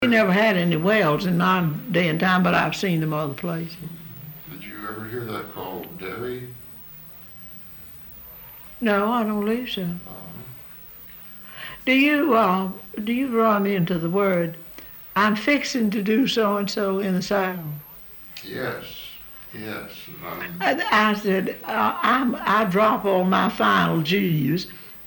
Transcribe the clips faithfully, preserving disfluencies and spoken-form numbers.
We never had any wells in my day and time, but I've seen them other places. Did you ever hear that called Debbie? No, I don't believe so. Um, Do you uh, do you run into the word, I'm fixing to do so and so in the South? yes, yes. Um, I, I said uh, I'm, I drop all my final G's,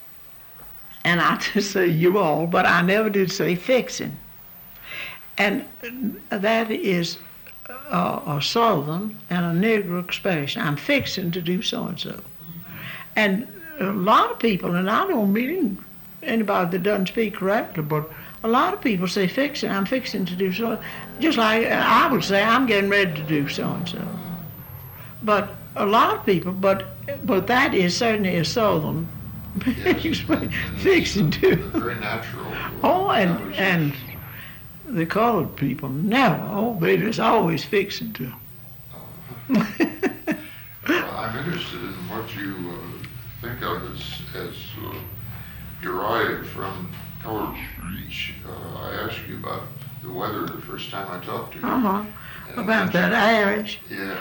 and I just say you all, but I never did say fixing. And that is a, a Southern and a Negro expression. I'm fixing to do so and so. And a lot of people, and I don't mean anybody that doesn't speak correctly, but a lot of people say fixing. I'm fixing to do so. Just like I would say, I'm getting ready to do so and so. But a lot of people, but but that is certainly a Southern yes, fixing to. Very natural. Oh, and and. The colored people never. Oh, they just always fixing to. Uh, well, I'm interested in what you uh, think of as, as uh, derived from colored speech. Uh, I asked you about the weather the first time I talked to you. Uh-huh. About that Irish. Yes.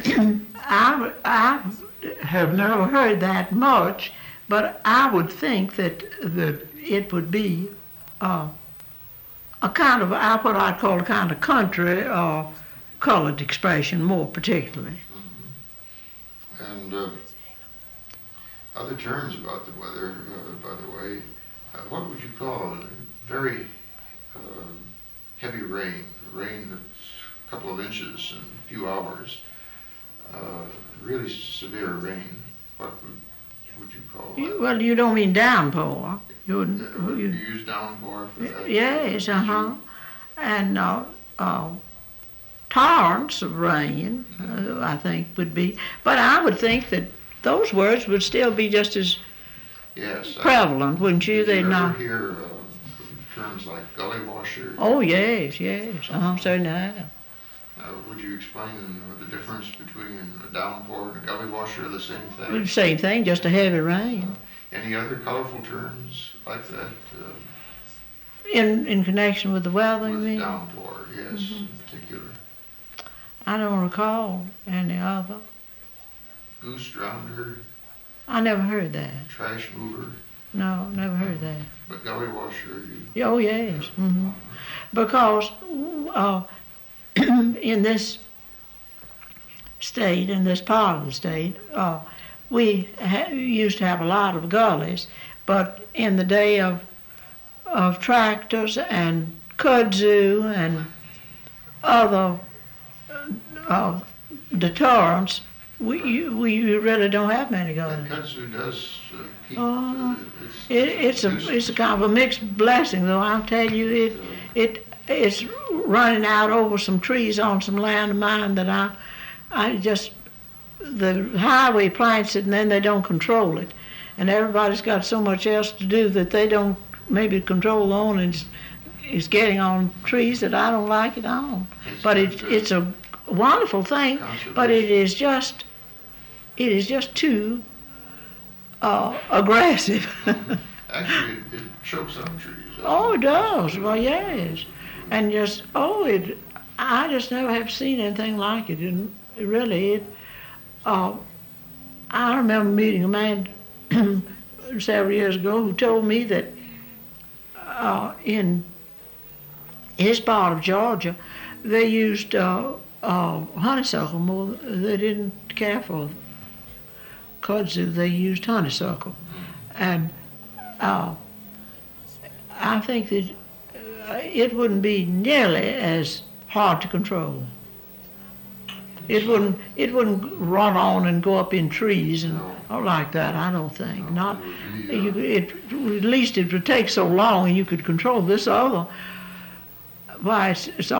I, I have never heard that much, but I would think that, that it would be uh, a kind of, I what I'd call a kind of country or colored expression more particularly. Mm-hmm. And uh, other terms about the weather, uh, by the way, uh, what would you call a very uh, heavy rain, rain that's a couple of inches in a few hours, uh, really severe rain, what would, would you call that? You, well, you don't mean downpour. You wouldn't, Uh, would you, you use downpour for that? yes, uh-huh. And uh, uh, torrents of rain, uh, I think, would be. But I would think that those words would still be just as Yes. prevalent, I, wouldn't you? did They'd you ever not. hear uh, terms like gully washer? Oh, yes, yes. Uh-huh, certainly I have. Uh, would you explain uh, the difference between a downpour and a gully washer? The same thing? Same thing, just a heavy rain. Any other colorful terms like that? Uh, In in connection with the weather, you with mean? downpour, yes, Mhm. in particular. I don't recall any other. Goose drowner, I never heard that. trash mover, No, never heard that. but gully washer, you, Oh, yes. hmm Because uh, in this state, in this part of the state, uh, we ha- used to have a lot of gullies, but in the day of of tractors and kudzu and other uh, deterrents, we you, we really don't have many that gullies. kudzu does uh, keep, Uh, uh, it's, It, it's a nuisance. it's a kind of a mixed blessing, though. I'll tell you, it it it's running out over some trees on some land of mine that I I just the highway plants it and then they don't control it, and everybody's got so much else to do that they don't maybe control on and it's, it's getting on trees that I don't like it on. It's But not it's good. it's a wonderful thing, but it is just it is just too uh, aggressive. Actually, it, it chokes on trees. doesn't Oh, it does. Well, yes. And just, oh, it, I just never have seen anything like it. And it really, it, uh, I remember meeting a man several years ago who told me that uh, in his part of Georgia, they used uh, uh, honeysuckle more. They didn't care for kudzu. They used honeysuckle. And uh, I think that uh, it wouldn't be nearly as hard to control. It wouldn't. It wouldn't run on and go up in trees and No. all like that. I don't think. No, Not. it would be, uh, You, it at least it would take so long, and you could control this other. Why it's, it's